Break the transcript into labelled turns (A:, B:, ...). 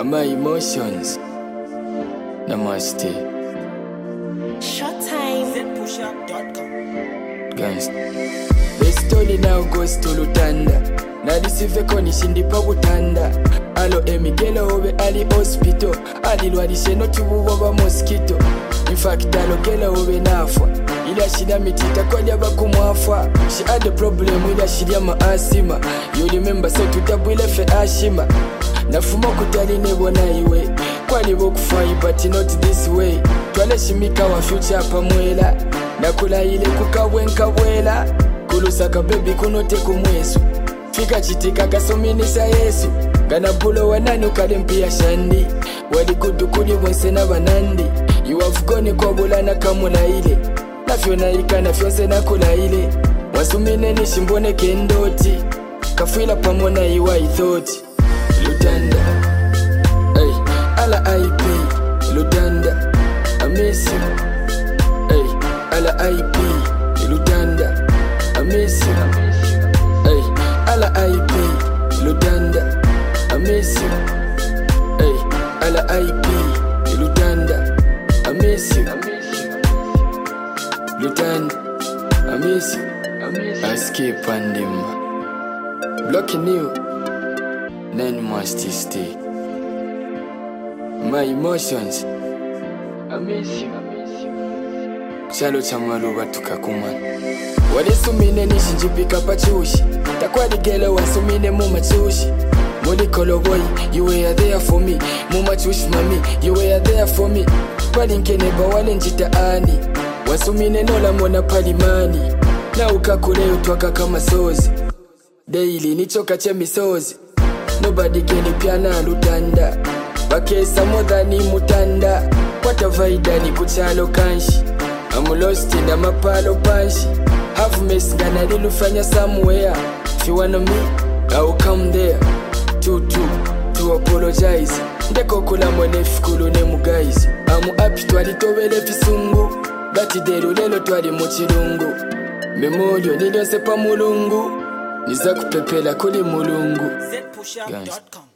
A: My emotions. Namaste.
B: Showtime. ZPushup.com.
A: Gangsta. The story now goes to Lutanda. Na receive konishindi pa butanda. Alo emigelo obe ali hospital. Ali lwalishe no tubuwa ba mosquito. In fact alo gelo obe nafa. Ila shida mitita kwa jaba kumwafa. She had a problem ila shida maasima. You remember so tutabwile fe ashima. Nafuma kutali nebona iwe. Kwali bokufai but not this way. Twale shimika wa future pamwela. Nakula ile kukabwenka bwela. Kulusaka baby kunote kumwesu. Fika chitika kasominisa Yesu. Gana bulo wanani ukalempia shandi. Wali kudukuli wense na banandi. You have gone kwa bulana kamuna ile. Nafyo na ika nafyo se nakula ile. Wasumine nishimbone kendoti. Kafila pamona iwa ithoti. Lutanda. Hey, ala IP. Lutanda. I miss you. Hey, ala IP. Lutanda. I miss you. Hey, ala IP. Lutanda. I miss you. Hey, ala IP. Lutanda. I miss you. Lutanda. I miss you. Escape and him. Blocking you. Then must stay. My emotions. I miss you. Chalo chamaluba tukakumana. Wale sumine nishinjipika pachushi. Takwadi gele wa sumine muma chushi. Muli koloboy, you were there for me. Muma chushi mami, you were there for me. Palinkene ba wale njita ani. Wasumine nola mona palimani. Na ukakule utwaka kama sozi. Daily nichoka chemisozi. Nobody can piana Lutanda. Bakesa modani mutanda. Watavaida ni kuchalo kanshi. I'm lost in a mapalo panshi. Have mess gana lilufanya somewhere. If you wanna me, I will come there. To apologize. Ndeko kula mwene fikulu nemu guys. I'm happy twali tobele fisungu. Bati deru lelo twali mochilungu. Memorio nilio sepa mulungu. Niza kupepela kuli mulungu.
B: ZPushup.com.